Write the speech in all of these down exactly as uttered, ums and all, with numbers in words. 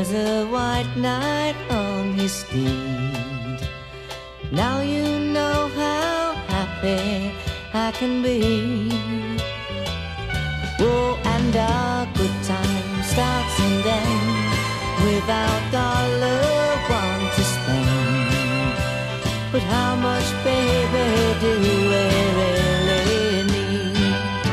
There's a white knight on his steed. Now you know how happy I can be. Oh, and our good time starts and ends without our loved one to spend. But how much, baby, do we really need?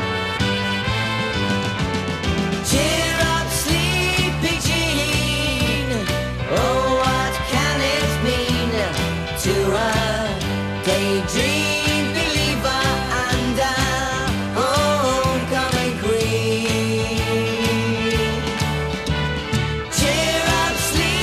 Cheer up, sleepy Jean. Oh, what can it mean to a daydream believer and a homecoming queen? Cheer up, sleepy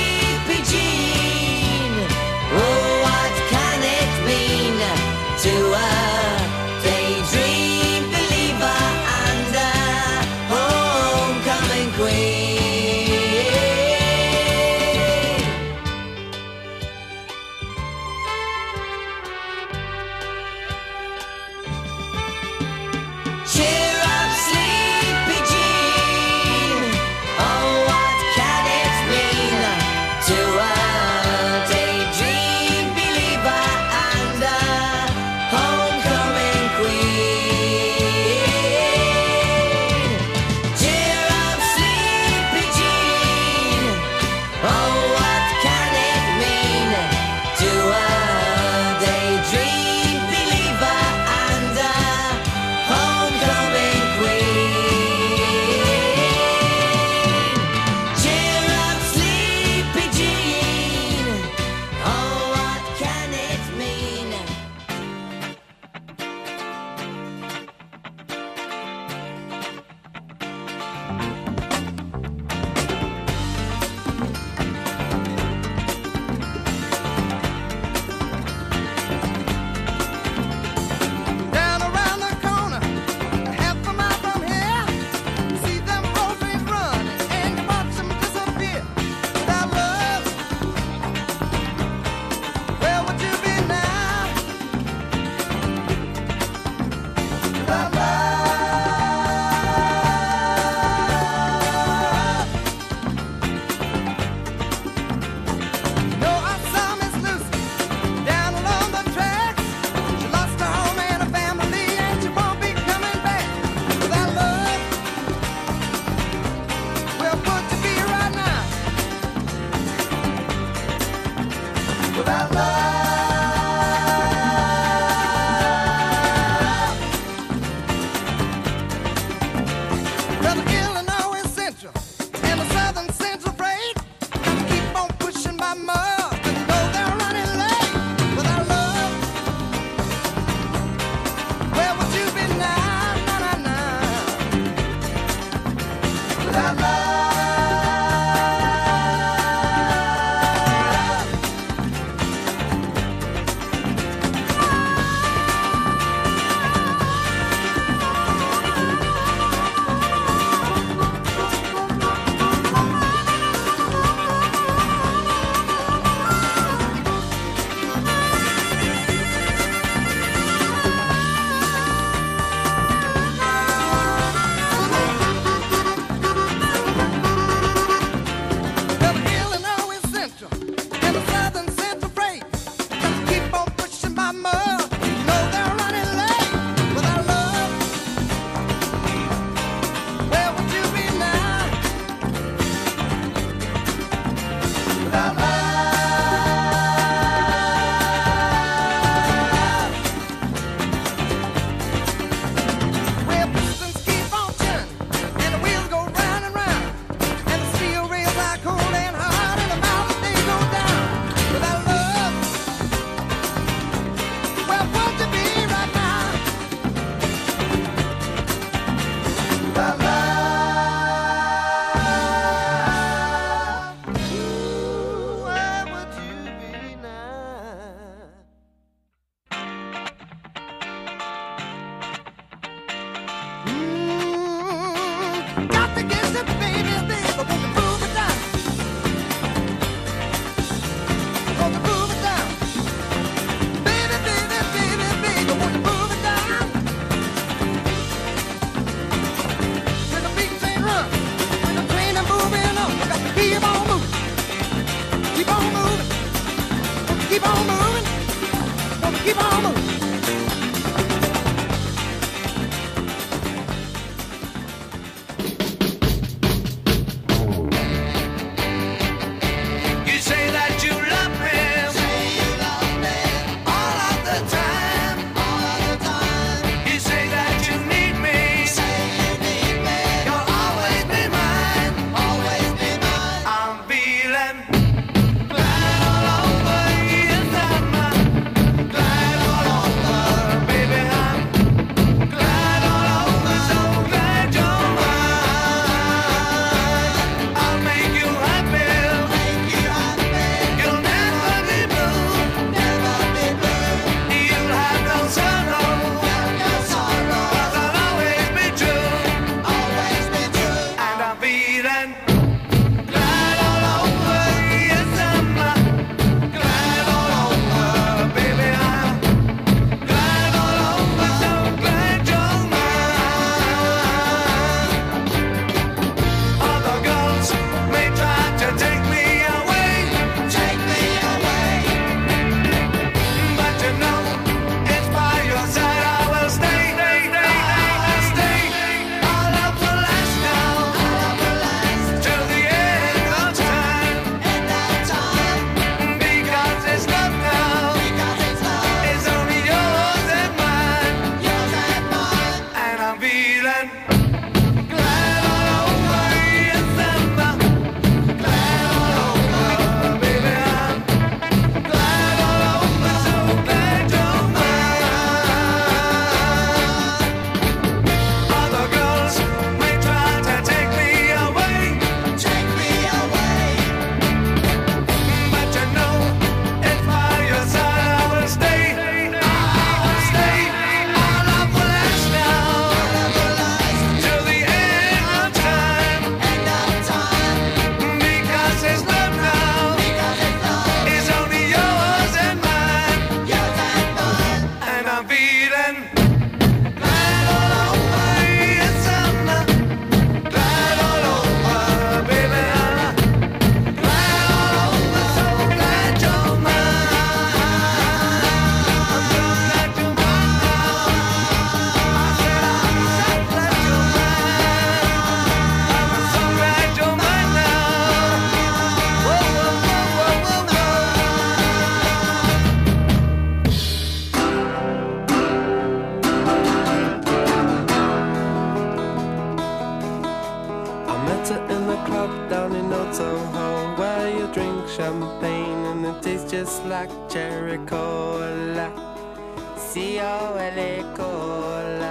dancer in the club down in Old Soho, where you drink champagne and it tastes just like cherry cola. C O L A cola.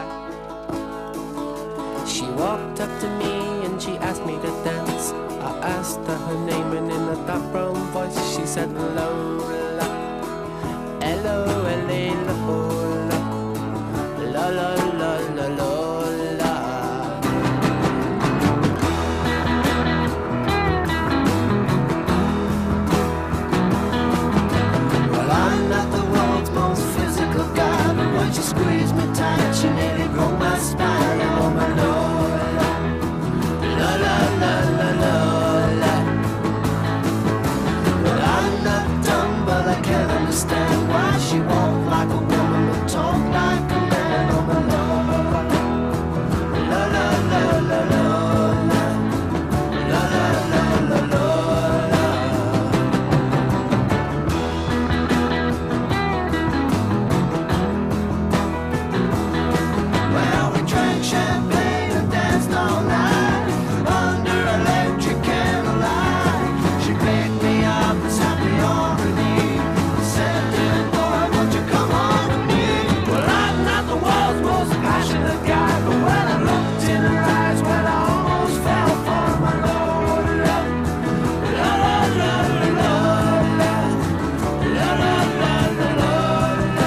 She walked up to me and she asked me to dance. I asked her her name and in a dark brown voice she said Lola. L O L A Lola. La la la la Lola. Well, I'm not the world's most physical guy, but when she squeezed me tight, she nearly broke my spine. Oh my Lola, la la la la Lola. Well, I'm not dumb, but I can't understand why she walk like a woman but talk like a man. Oh my Lola, la la la la Lola, la la la la Lola. Well, we drank champagne and danced all night under electric candlelight. She picked me up and sat me on her knee, said, "Dear boy, won't you come on with me?" Well, I'm not the world's most passionate guy, but when I looked in her eyes, when I almost fell for my Lola, la la la la Lola, la la la la Lola,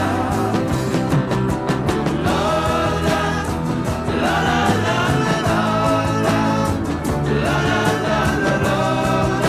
Lola, la la la la Lola, la la la la Lola.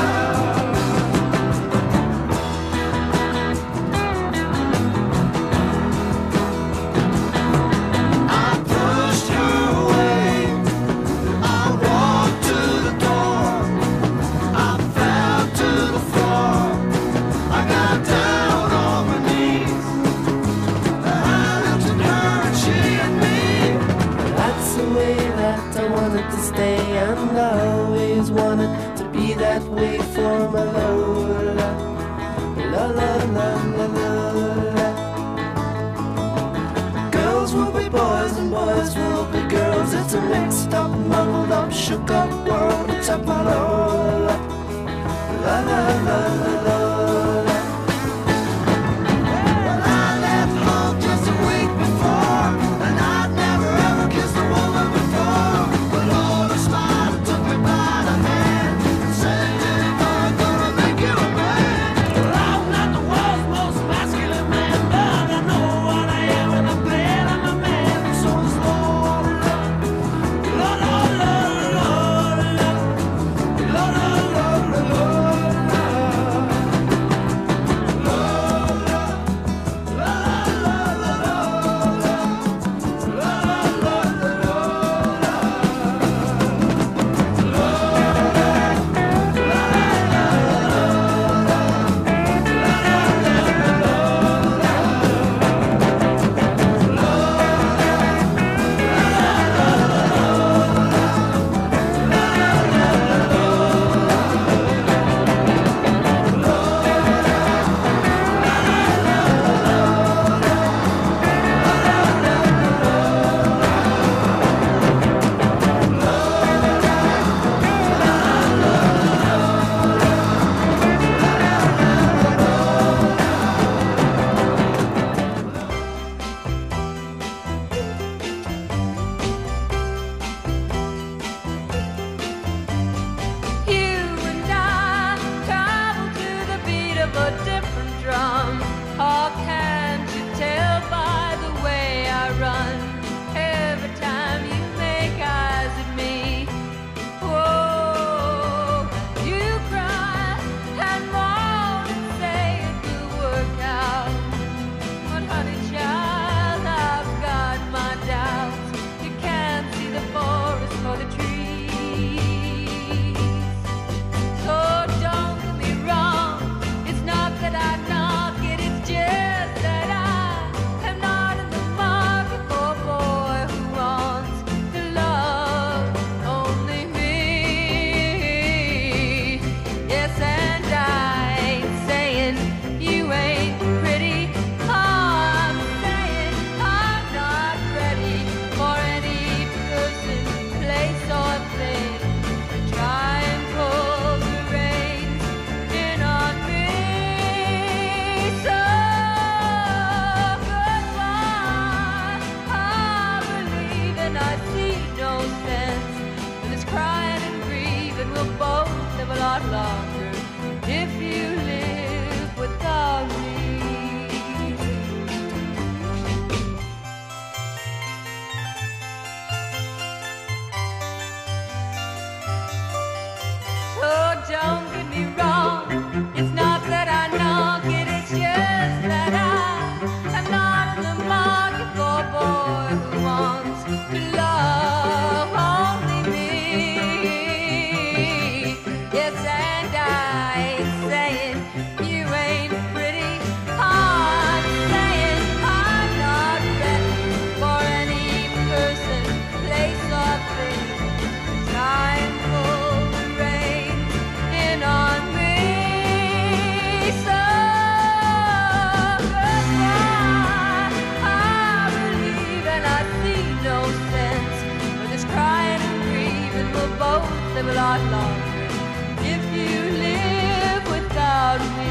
I pushed her away. I walked to the door. I fell to the floor. I got down on my knees. I looked at her and she at me. That's the way that I wanted to stay, and I always wanted to be that way for my Lola. La la la la Lola. Girls will be boys and boys will be girls. It's a mixed up, muddled up, shook up world. It's up my Lola. La la la la Lola. Well, I left home just a week before, and I'd never ever kissed a woman before. But Lola smiled and took me by the hand and said, "Dear boy, gonna make you a man." Well, I'm not the world's most masculine man, but I know what I am and I'm glad I'm a man. So is Lola, Lola, we'll both live a lot longer if you live without me. So don't get me wrong, it's not that I knock it, it's just that I am not in the market for a boy who wants to love only me. Yes, and I ain't saying you ain't pretty, I'm saying I'm not ready for any person, place or thing. Time for the rain in on me. So goodbye, I believe and I see no sense for this crying and grieving. We'll both live a lot longer if you live without me.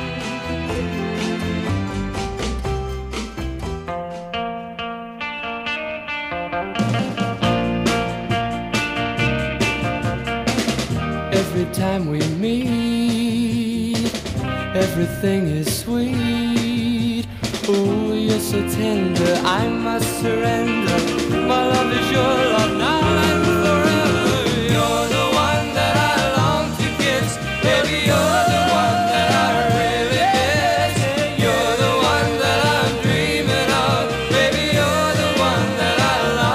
Every time we meet, everything is sweet. Oh, you're so tender, I must surrender. My love is your love now and forever. You're the one that I long to kiss. Baby, you're the one that I really miss. You're the one that I'm dreaming of. Baby, you're the one that I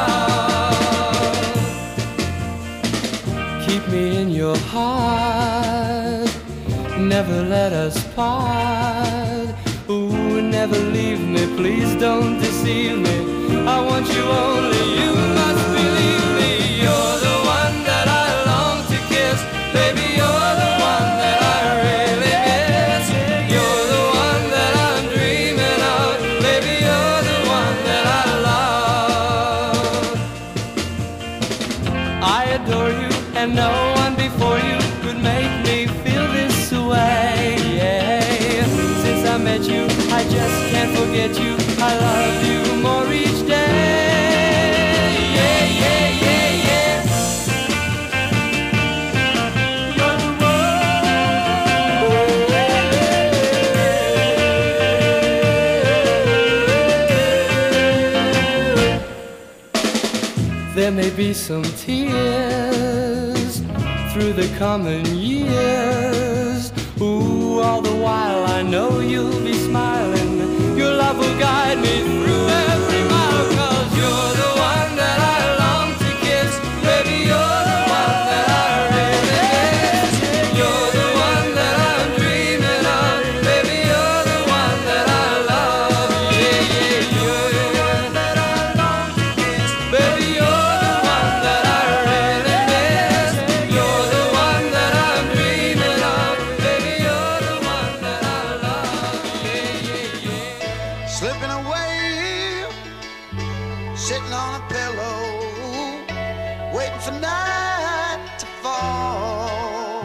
love. Keep me in your heart, never let us part. Ooh, never leave me, please don't deceive me. I want you only, you must believe me. You're the one that I long to kiss. Baby, you're the one that I really miss. You're the one that I'm dreaming of. Baby, you're the one that I love. I adore you, and no one before you could make me feel this way. Yeah. Since I met you, I just can't forget you. I love you more each day. Yeah, yeah, yeah, yeah. You're the one. There may be some tears through the coming years. Ooh, all the while I know you'll be smiling. Your love will guide me through every mile. 'Cause you're the one that I long to kiss. Baby, you're the one that I really miss. You're the one that I'm dreaming of. Baby, you're the one that I love. Yeah, yeah, you're the one that I long to kiss. Baby, you're the one that I really miss. You're the one that I'm dreaming of. Baby, you're the one that I love. Yeah, yeah, yeah. Slipping away, sitting on a pillow, waiting for night to fall.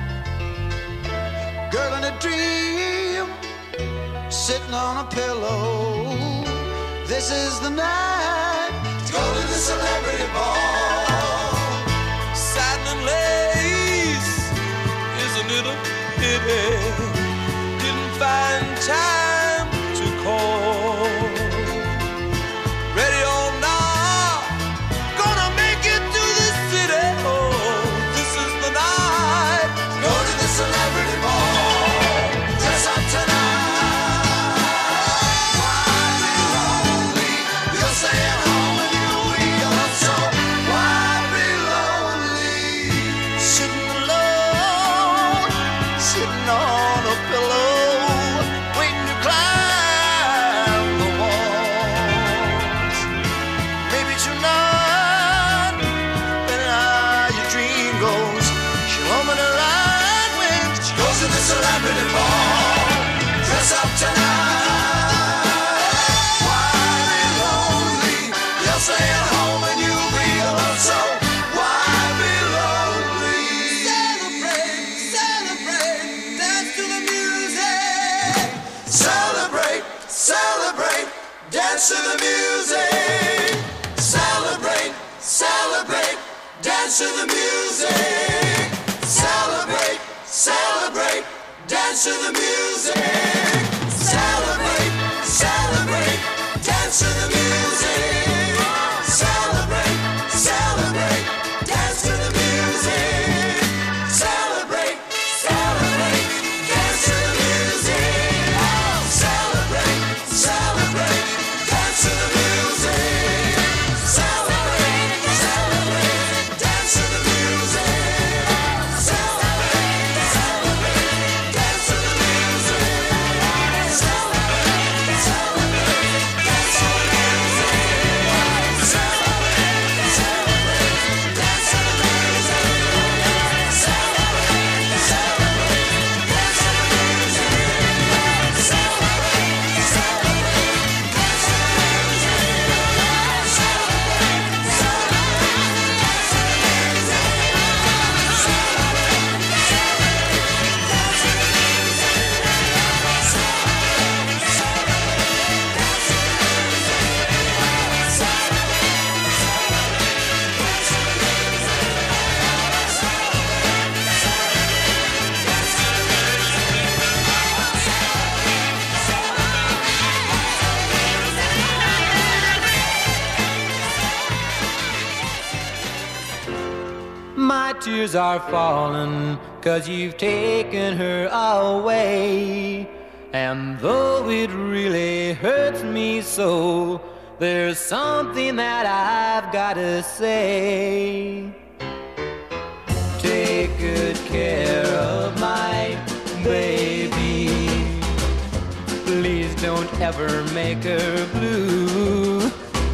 Girl in a dream, sitting on a pillow. This is the night to go to the celebrity ball. Satin and lace, isn't it a pity? Didn't find time to call. Ready or not, gonna make it to the city. Oh, this is the night. Go to the celebrity ball. Dress up tonight. Why be lonely? You're staying home and you'll be alone. So why be lonely? Sitting alone, sitting on a pillow, waiting to climb the walls. Maybe tonight, better how your dream goes. She'll hum in her line when she Goes to the celebrity ball. Dress up tonight. Why be lonely? You'll stay at home and you'll be alone. So why be lonely? celebrate, celebrate, dance to the music. Celebrate, celebrate, dance to the music. Celebrate, celebrate, dance to the music. dance to the music. Celebrate, celebrate, dance to the music. Celebrate, celebrate, dance to the music. Celebrate, celebrate, dance to the music. Celebrate, celebrate, dance to the music. Celebrate, celebrate, dance to the music. Celebrate, celebrate, dance to the music. Celebrate, celebrate, dance to the music. Celebrate, celebrate, dance to the music. Celebrate, celebrate, dance to the music. Celebrate, celebrate, dance to the My tears are falling, 'cause you've taken her away. And though it really hurts me so, there's something that I've gotta say. Take good care of my baby. Please don't ever make her blue.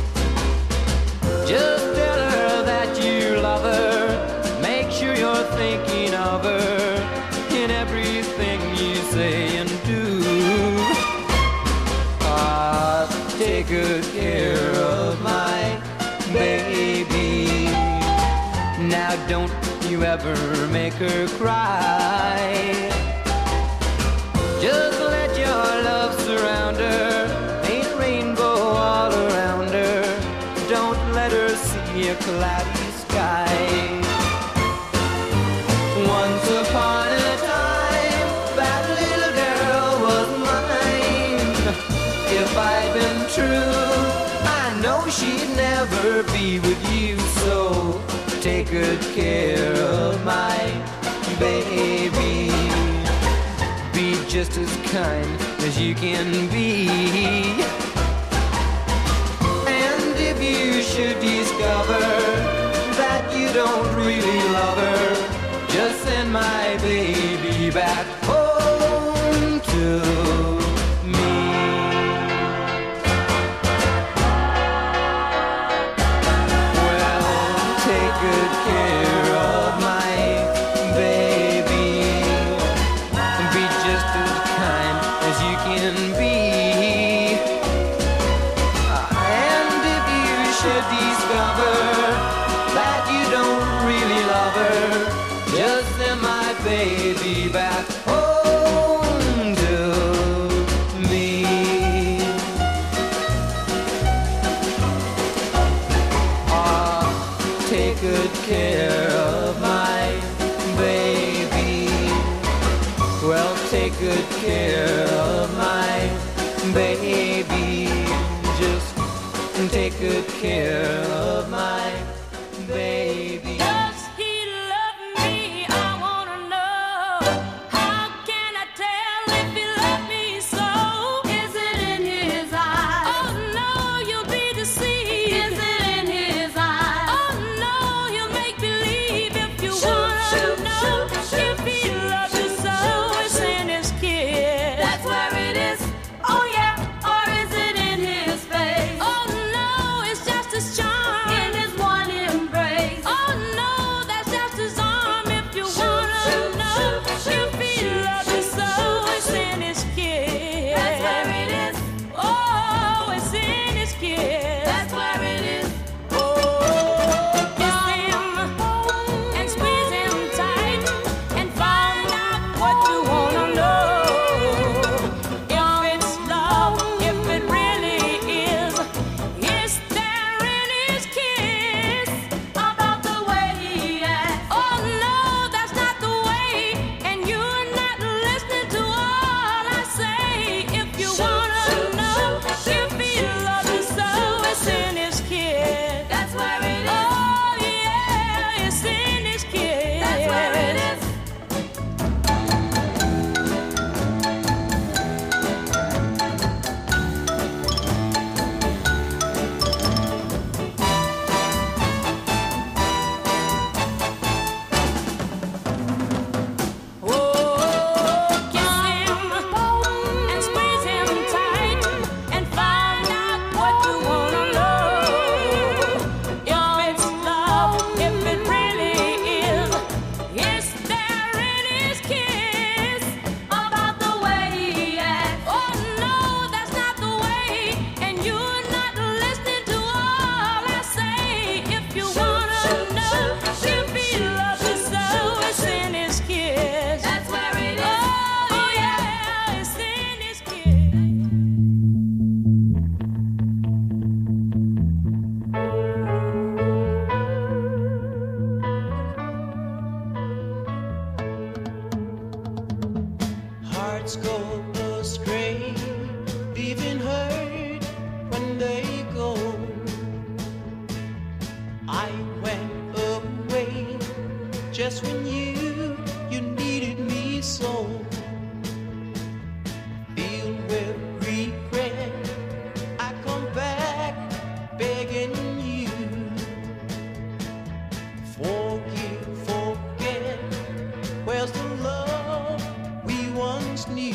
Just tell her that you love her. Make sure you're thinking of her in everything you say and do. Ah, take good care of my baby. Now don't you ever make her cry. Just let your love surround her. Ain't a rainbow all around her. Don't let her see a cloudy sky. Once upon a time, that little girl was mine. If I'd been true, I know she'd never be with you. So take good care of my baby. Be just as kind as you can be. And if you should discover that you don't really love her, just send my baby back home to me. Well, take good care of my baby. Be just as kind as you can be. And if you should discover that you don't really love her, just send my baby back home to me. Ah, take good care of my baby. Well, take good care of my baby. Just take good care of my baby. Does he love me? I wanna know. How can I tell if he loves me so? Is it in his eyes? Oh no, you'll be deceived. Is it in his eyes? Oh no, he'll make believe if you wanna know. If he loves you so, it's in his kiss. That's where it is. Oh yeah, or is it in his face? Oh no, it's just his charm in his one hearts go astray, leaving hurt when they go. I went away just when you, you needed me so. Filled with regret, I come back begging you. Forgive, forget, where's the love we once knew?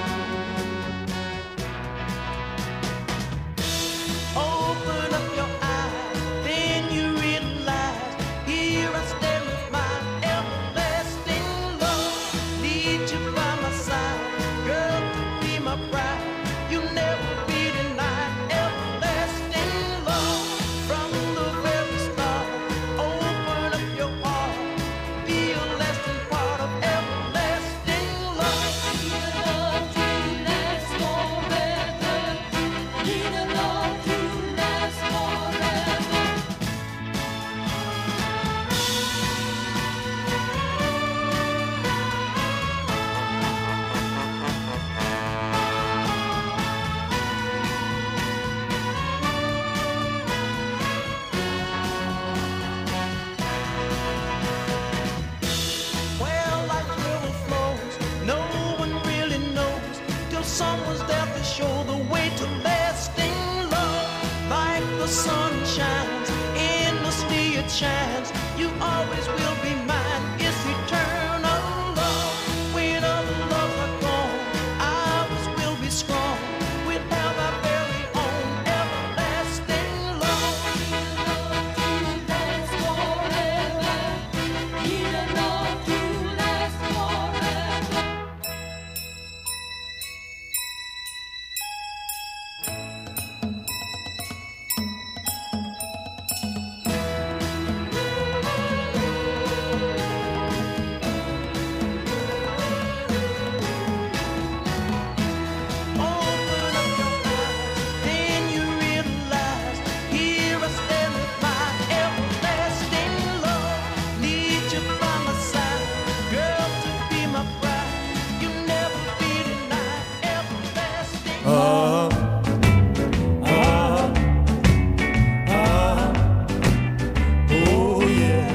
Open up your eyes, then you realize, here I stand with my everlasting love. Need you by my side, girl, to be my bride. You never be denied everlasting love. From the very start, open up your heart, be a lasting part of everlasting love. Love to last forever. Need a love to last forever. Well, like river flows, no one really knows till someone's there to show the way to lasting love. Like the sun shines, endlessly it shines. You always will be mine. It's eternal love. When other loves are gone, ours will be strong. We'll have our very own everlasting love. Last forever. Need a love to last forever. Open up your eyes, then you realize, here I stand with my everlasting love. Need you by my side, girl, to be my bride. You never be denied everlasting love. Oh yeah,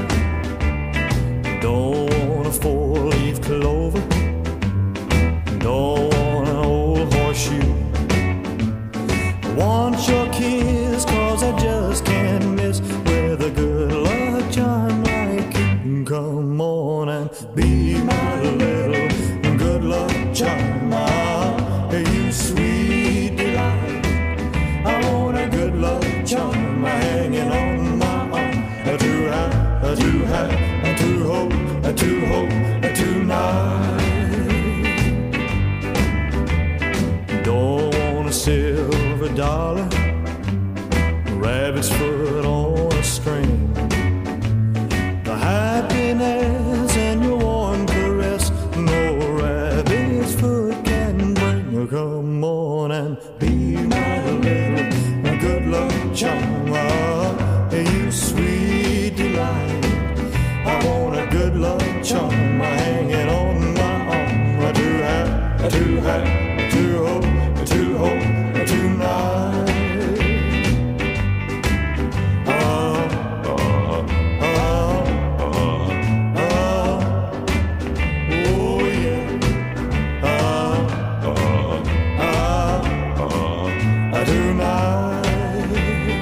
don't want a four-leaf clover, don't want an old horseshoe. I want your kiss, cause I just can't miss with a good luck charm like you. Come on and be my little good luck charm. Ah, you sweet delight. I want a good luck charm hanging on my arm. To have, to have, to hope, to hope tonight. Don't want a silver dollar, rabbit's foot on a string. The happiness and your warm caress, no rabbit's foot can bring. Come on and be my little good luck charm. Ah, you sweet delight. I want a good luck charm hanging on my arm. To have, to have, to hope, to hope tonight. Ah, ah, ah, ah, ah. Oh yeah. Ah, ah, ah, ah, tonight.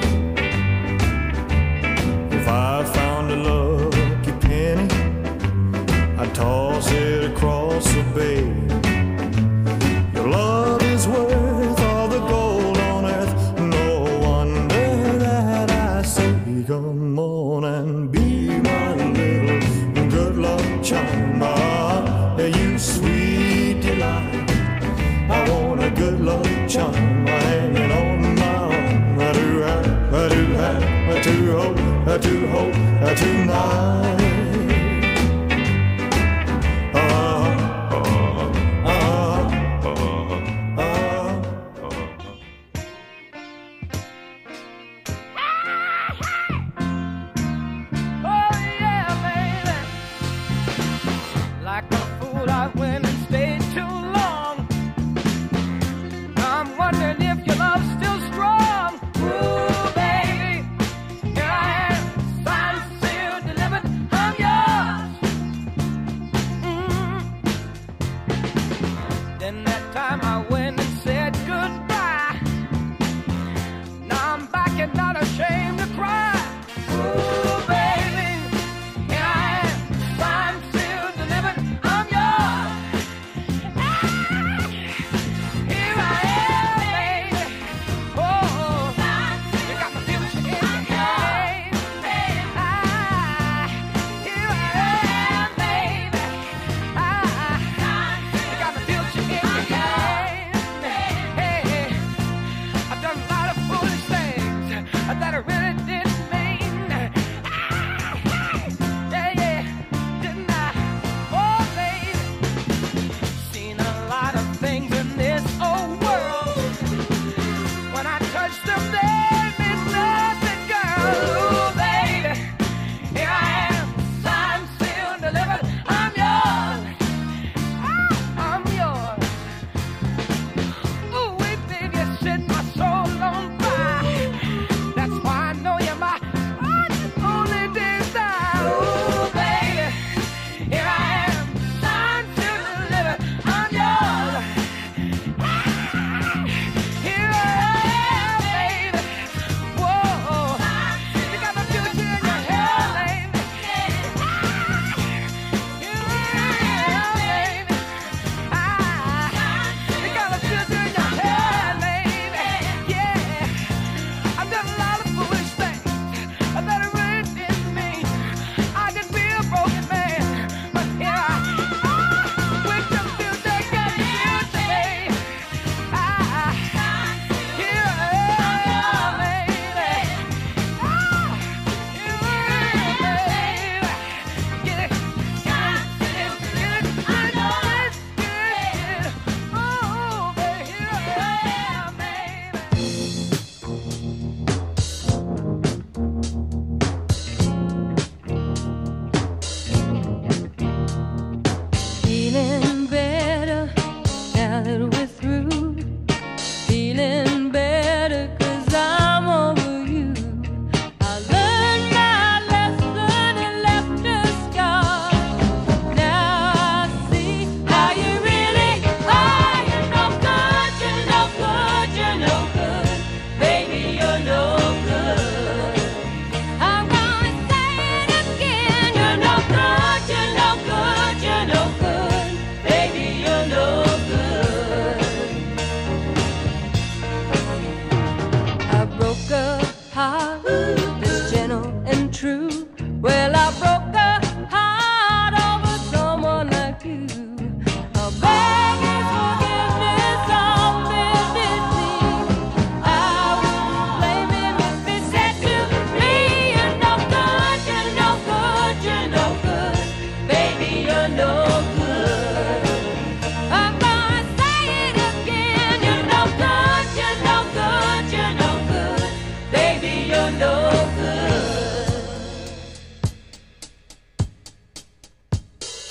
If I found a lucky penny, I'd toss it across the bay. Your love is worth all the gold on earth. No wonder that I say, come on and be my little good luck charm. Ah, you sweet delight. I want a good luck charm hanging on my arm. I do have, I do have, I do hope, I do hope tonight. Ah, ah, ah, ah, ah, ah. Like a fool, I went and stayed too long.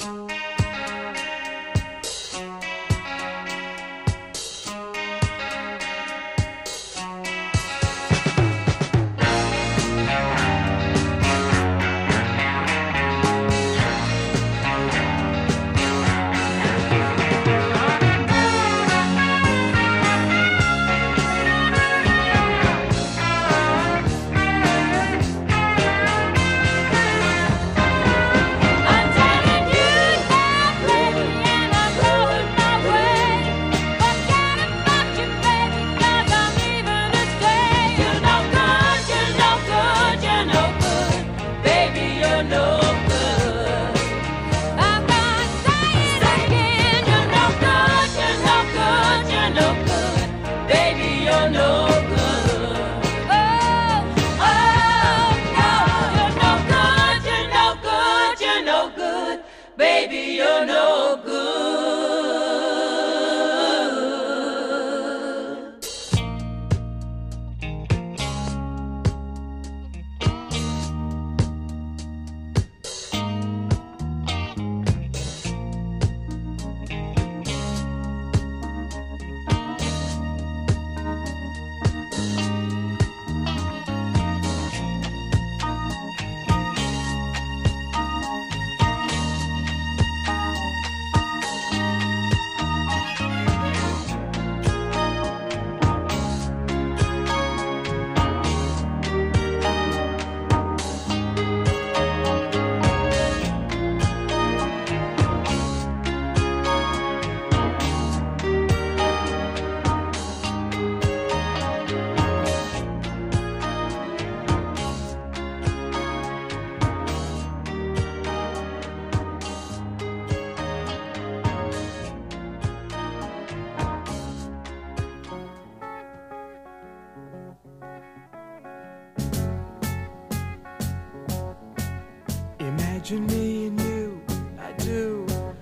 Imagine me and you, I do.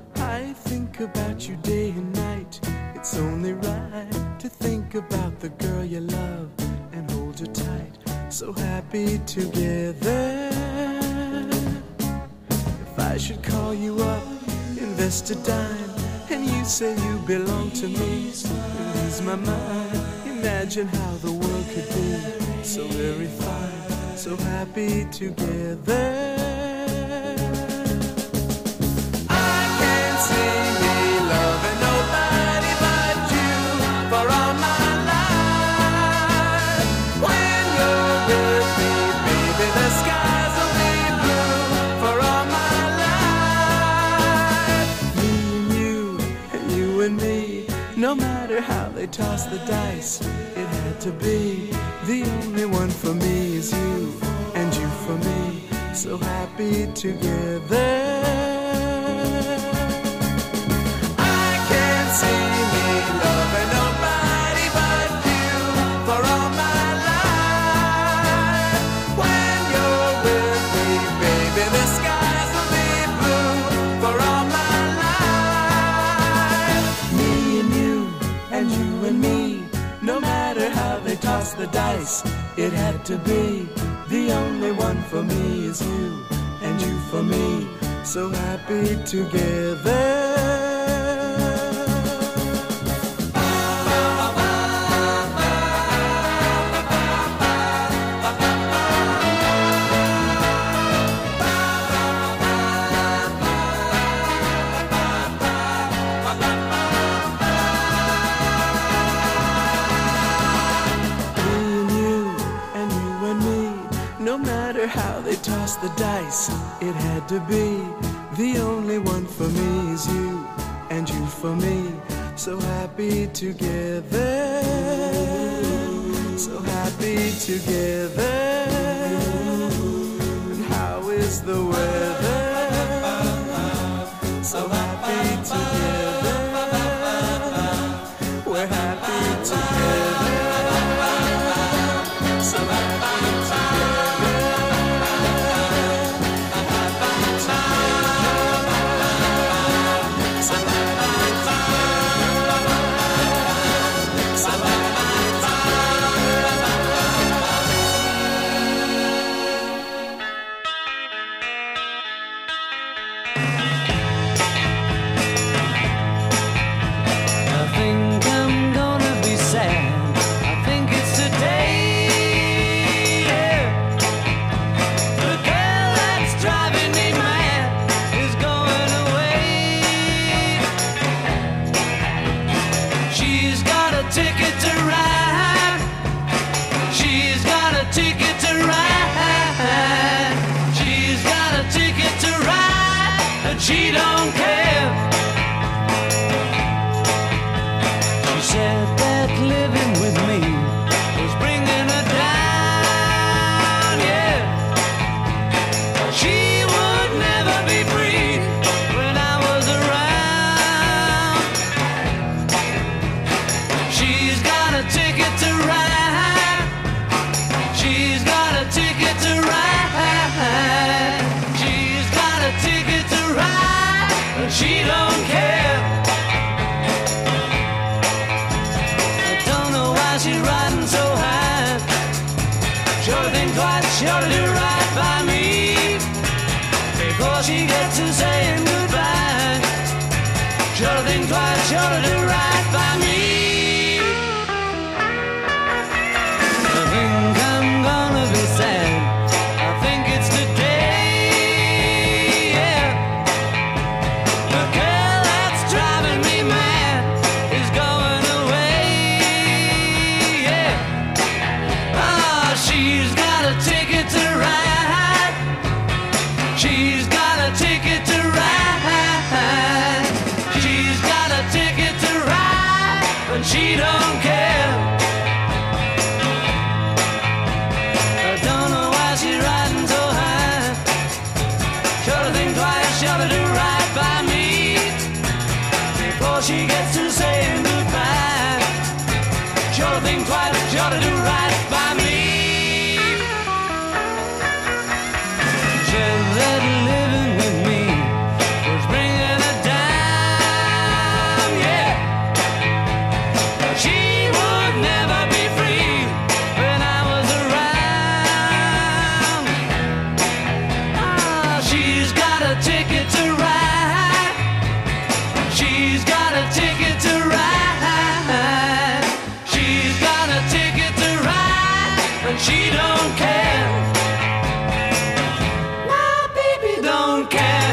I think about you day and night. It's only right to think about the girl you love and hold her tight. So happy together. If I should call you up, invest a dime, and you say you belong to me, and ease my mind. Imagine how the world could be so very fine, so happy together. No matter how they toss the dice, it had to be. The only one for me is you, and you for me, so happy together. I can't see me loving nobody but you for all my life. When you're with me, baby, the skies will be blue for all my life. Me and you, and you and me, no matter how they toss the dice, it had to be. The only one for me is you, and you for me, so happy together. No matter how they toss the dice, it had to be. The only one for me is you, and you for me, so happy together. So happy together. And how is the weather? So happy together. We're happy together. So happy together. don't care. She said that living with me was bringing her down, yeah. She would never be free when I was around. She's got a ticket to ride. She's got a ticket to ride. She's got a ticket to ride, but she don't care. I don't know why she's riding so high. Sure think twice, sure to do right by me before she gets to saying goodbye. Sure think twice, sure to do right by me. I think I'm gonna be sad. I think it's today, yeah. The girl that's driving me mad is going away, yeah. Ah, she's got a ticket to ride. She's got a ticket to ride. She's got a ticket to ride, but she don't care. I don't know why she's riding so high. Sure to think twice, sure to do right by me before she gets to saying goodbye. Sure to think twice, sure to do right by me. Said that living with me was bringing her down, yeah. She would never be free when I was around. Ah, she's got a ticket to ride. She's got a ticket to ride. She's got a ticket to ride, but she don't care. My baby don't care.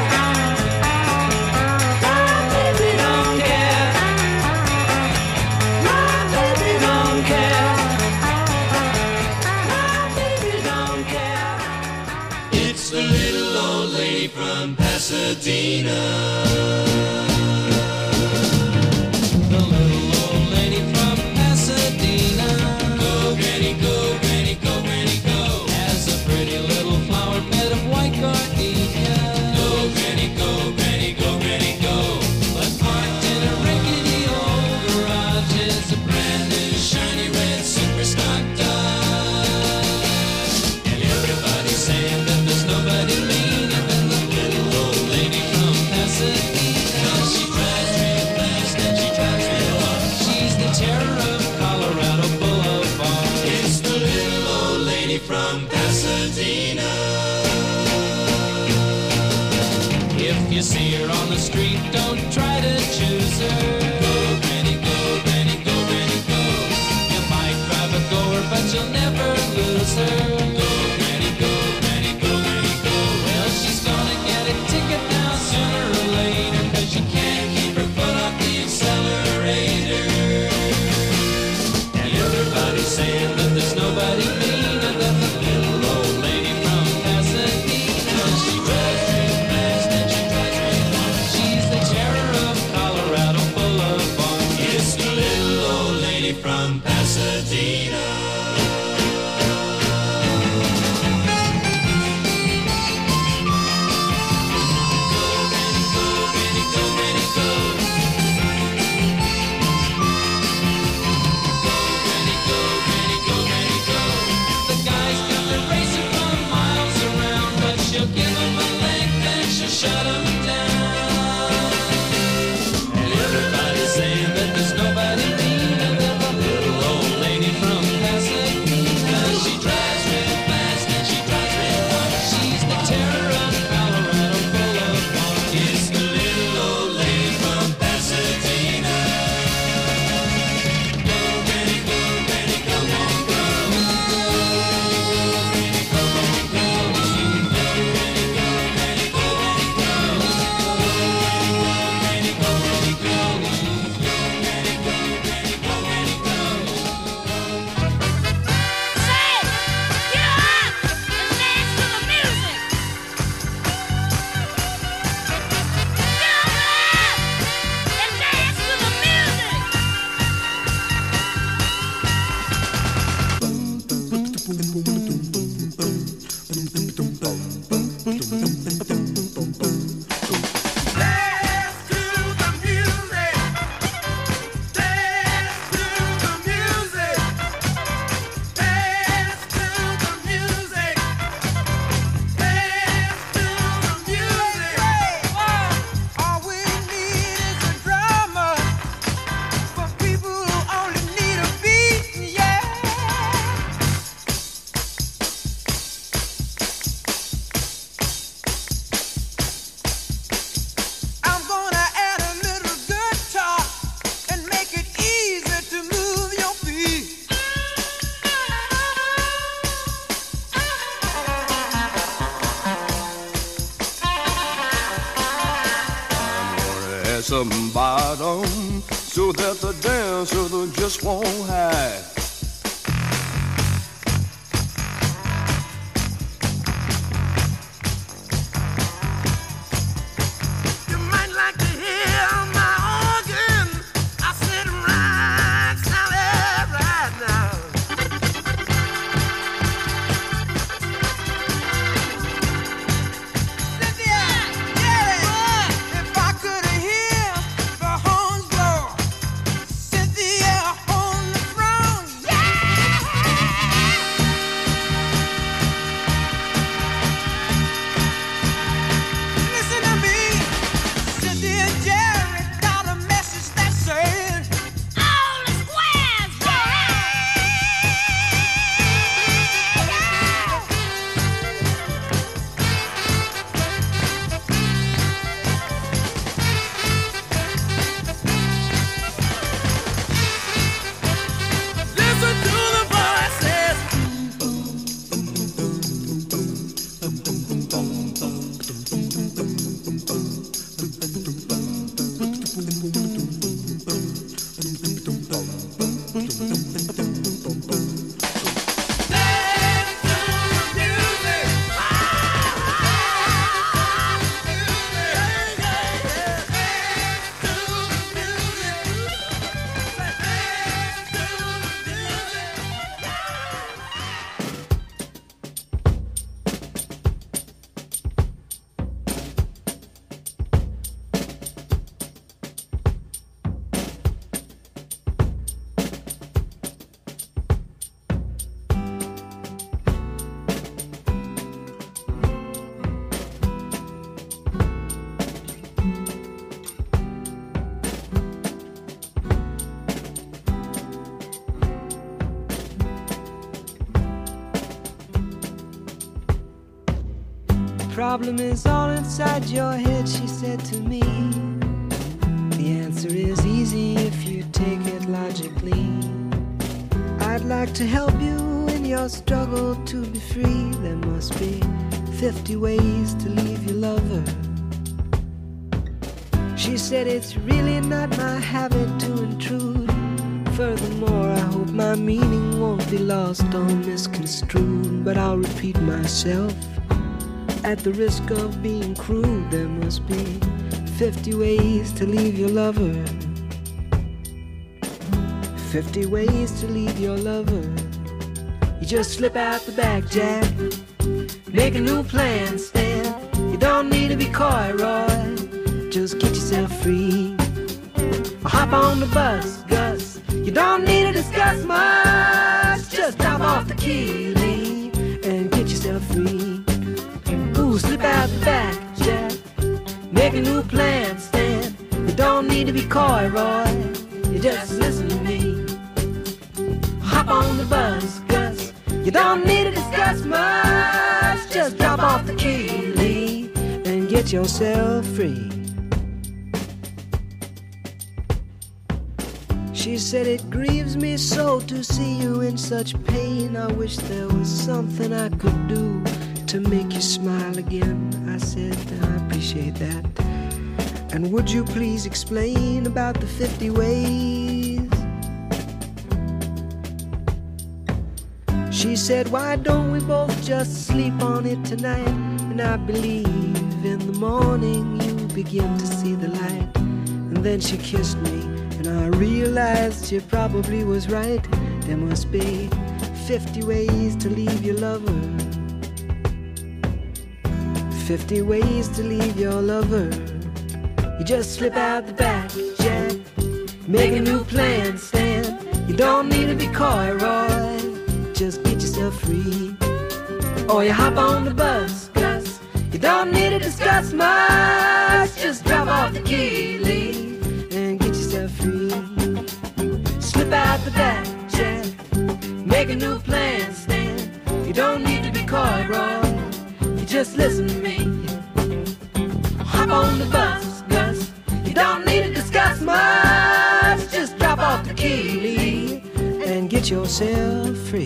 My baby don't care. My baby don't care. My baby don't care. It's the little old lady from Pasadena. The little old lady from Pasadena. Go, granny, go, granny, go, granny, go. Has a pretty little flower bed of white gardenia. Go, granny, go, granny, go, granny, go. But parked in a rickety old garage is a brand new shiny red superstar Dodge. And everybody's saying that there's nobody meaner than the little old lady from Pasadena. She drives real fast and she drives real hard. She's the terror of Colorado Boulevard. It's the little old lady from Pasadena. If you see her on the street, don't try to choose her. Go, granny, go, granny, go, granny, go. You might drive a goer, but you'll never lose her. Go, granny, go, granny, go, granny, go. Well, she's gonna get a ticket now sooner or later, 'cause she can't keep her foot off the accelerator. And everybody's saying that there's nobody meaner than the little old lady from Pasadena. She drives real fast and she drives real hard. She's the terror of Colorado Boulevard. It's the little old lady from Pasadena. has a bottom so that the dancer just won't hide. You might like to hear my organ. I sit right solid right now. Cynthia, yeah, if I could hear the horns blow, Cynthia on the throne, yeah. Listen to me, Cynthia and Jerry got a message that said, all the squares, listen to the voices. Problem is all inside your head, she said to me. The answer is easy if you take it logically. I'd like to help you in your struggle to be free. There must be fifty ways to leave your lover. She said it's really not my habit to intrude. Furthermore, I hope my meaning won't be lost or misconstrued. But I'll repeat myself. At the risk of being crude, there must be fifty ways to leave your lover. Fifty ways to leave your lover. You just slip out the back, Jack. Make a new plan, Stan. You don't need to be coy, Roy. Just get yourself free. Or hop on the bus, Gus. You don't need to discuss much. Just drop off the key, Lee, and get yourself free. Ooh, slip out the back, Jack. Make a new plan, Stan. You don't need to be coy, Roy. You just listen to me. Hop on the bus, Gus. You don't need to discuss much. Just drop off the key, Lee, and get yourself free. She said it grieves me so to see you in such pain. I wish there was something I could do to make you smile again. I said, I appreciate that. And would you please explain about the fifty ways? She said, why don't we both just sleep on it tonight? And I believe in the morning you begin to see the light. And then she kissed me, and I realized she probably was right. There must be fifty ways to leave your lover. Fifty ways to leave your lover. You just slip out the back, Jack. Make a new plan, Stan. You don't need to be coy, Roy. Just get yourself free. Or you hop on the bus, Gus. You don't need to discuss much. Just drop off the key, Lee, and get yourself free. Slip out the back, Jack. Make a new plan, Stan. You don't need to be coy, Roy. You just listen to me. Hop on the bus, Gus. You don't need to discuss much. Just drop off the key, Lee, and get yourself free.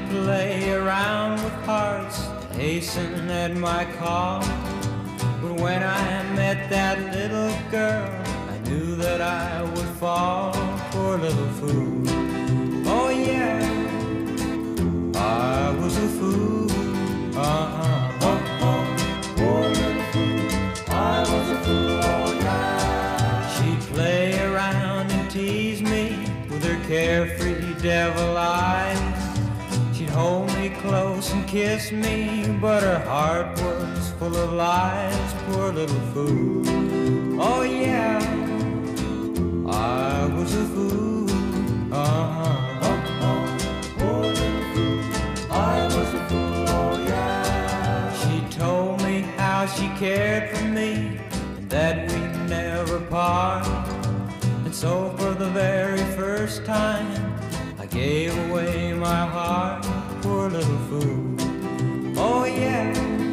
play around with hearts, hasten at my call. But when I met that little girl, I knew that I would fall. Poor little fool. Oh yeah, I was a fool. Uh-huh. Oh, oh. Poor little fool. I was a fool. Oh yeah. She'd play around and tease me with her carefree devil eyes. She'd hold me close and kiss me, but her heart was full of lies. Poor little fool. Oh yeah, I was a fool. Uh-huh. Oh, oh. Poor little fool. I was a fool. Oh yeah. She told me how she cared for me and that we'd never part. And so for the very first time I gave away my heart. Poor little fool. Oh yeah,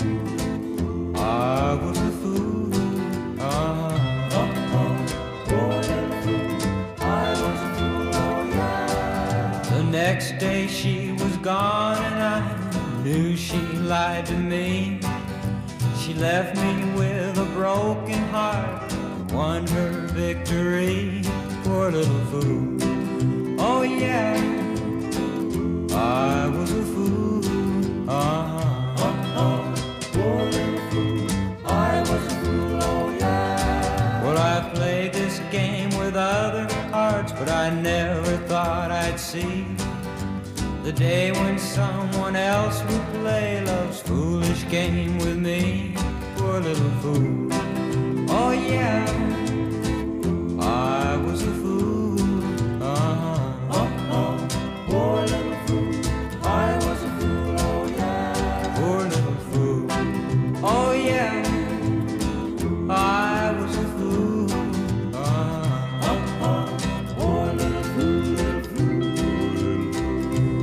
I was a fool. Uh-huh. Oh, oh. Poor little fool. I was a fool. Oh yeah. The next day she was gone and I knew she lied to me. She left me with a broken heart, won her victory. Poor little fool. Oh yeah, I was a fool. Uh-huh. Oh, oh. Poor little fool. I was a fool. Oh yeah. Well, I played this game with other hearts, but I never thought I'd see the day when someone else would play love's foolish game with me. Poor little fool. Oh yeah, I was a fool. Uh-huh. Oh, oh. Poor little fool. I was a fool. Oh yeah. Poor little fool. Oh yeah, I was a fool. Uh-huh. Oh, oh. Poor little fool, little fool, little fool.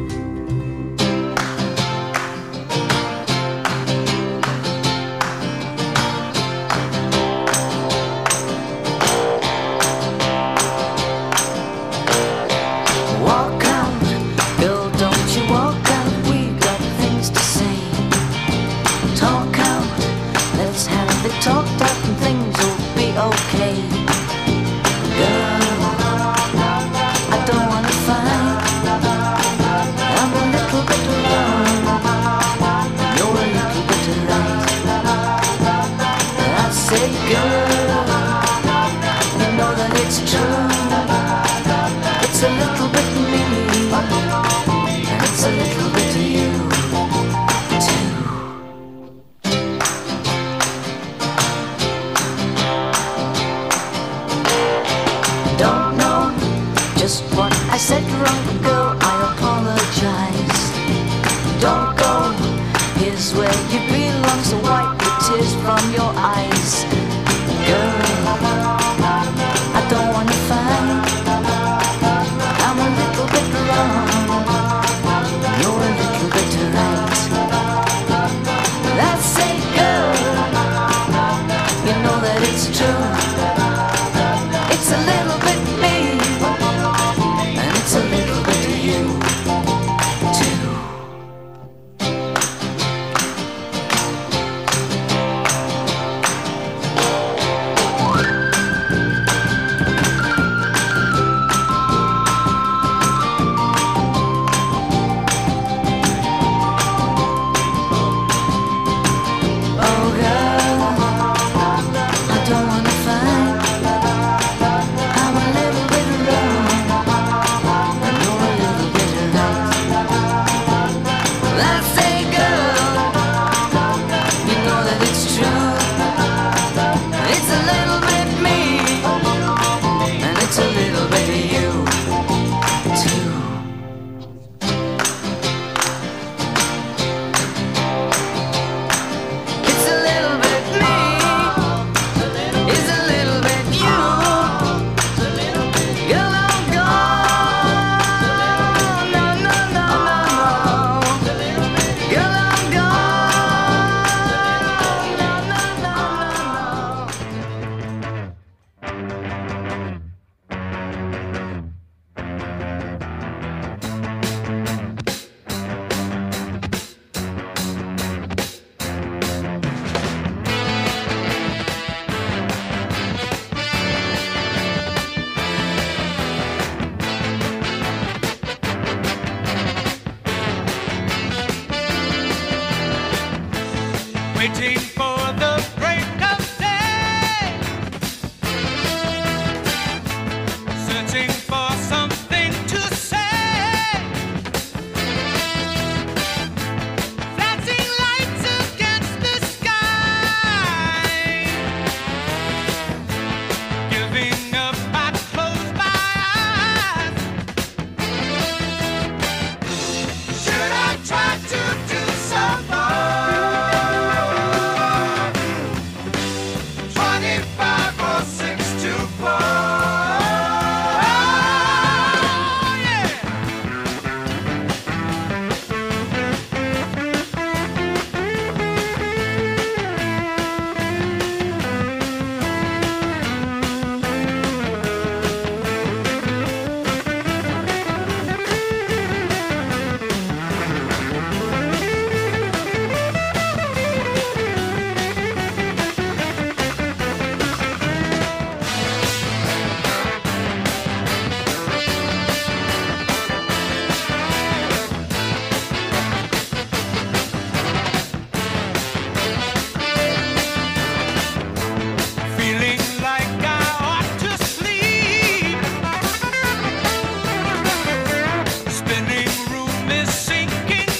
Walk out, girl, don't you walk out. We got things to say. Talk out, let's have it talked out and things will be okay. Girl, I don't wanna fight. I'm a little bit wrong. You're a little bit right. I say, girl, you know that it's true. It's a little bit me, and it's a little bit of you, too. Don't know just what I said wrong, girl, I apologize. Don't go, here's where you belong, so wipe the tears from your eyes. Girl, I don't wanna fight. I'm a little bit wrong. You're a little bit right. Let's say, girl, you know that it's true. It's a little bit me, and it's a little bit you. eighteen